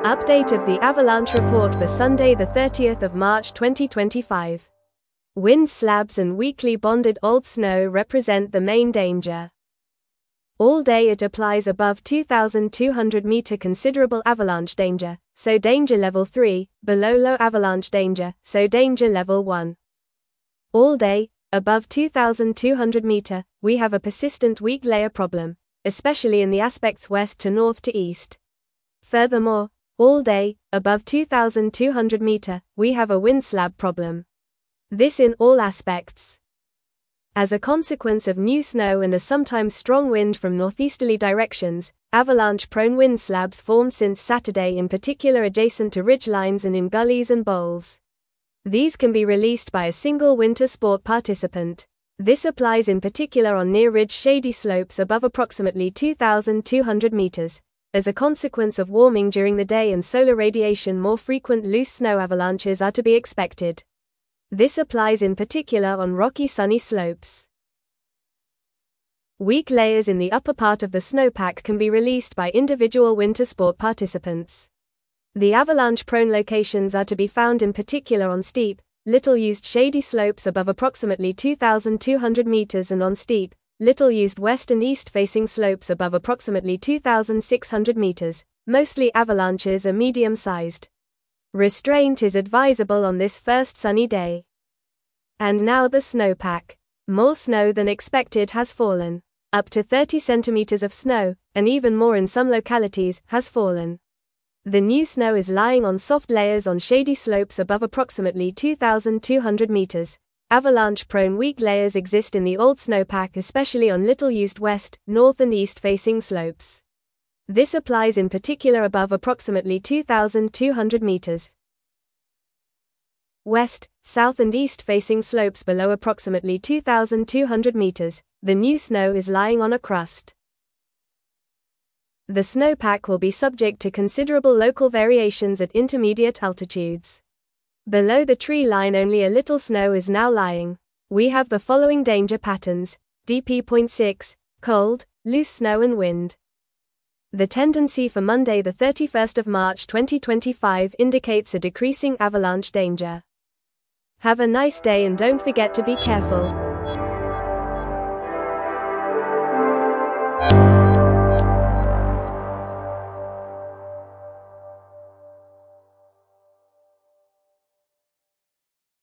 Update of the avalanche report for Sunday the 30th of March 2025. Wind slabs and weakly bonded old snow represent the main danger. All day it applies above 2,200 meter considerable avalanche danger, so danger level 3, below low avalanche danger, so danger level 1. All day, above 2,200 meter, we have a persistent weak layer problem, especially in the aspects west to north to east. Furthermore, all day, above 2,200 meter, we have a wind slab problem. This in all aspects. As a consequence of new snow and a sometimes strong wind from northeasterly directions, avalanche-prone wind slabs formed since Saturday, in particular adjacent to ridge lines and in gullies and bowls. These can be released by a single winter sport participant. This applies in particular on near-ridge shady slopes above approximately 2,200 meters. As a consequence of warming during the day and solar radiation, more frequent loose snow avalanches are to be expected. This applies in particular on rocky sunny slopes. Weak layers in the upper part of the snowpack can be released by individual winter sport participants. The avalanche-prone locations are to be found in particular on steep, little-used shady slopes above approximately 2,200 meters and on steep, little-used west and east-facing slopes above approximately 2,600 meters. Mostly avalanches are medium-sized. Restraint is advisable on this first sunny day. And now the snowpack. More snow than expected has fallen. Up to 30 centimeters of snow, and even more in some localities, has fallen. The new snow is lying on soft layers on shady slopes above approximately 2,200 meters. Avalanche-prone weak layers exist in the old snowpack, especially on little-used west, north and east-facing slopes. This applies in particular above approximately 2,200 meters. West, south and east-facing slopes below approximately 2,200 meters, the new snow is lying on a crust. The snowpack will be subject to considerable local variations at intermediate altitudes. Below the tree line only a little snow is now lying. We have the following danger patterns: DP.6, cold, loose snow and wind. The tendency for Monday the 31st of March 2025 indicates a decreasing avalanche danger. Have a nice day and don't forget to be careful.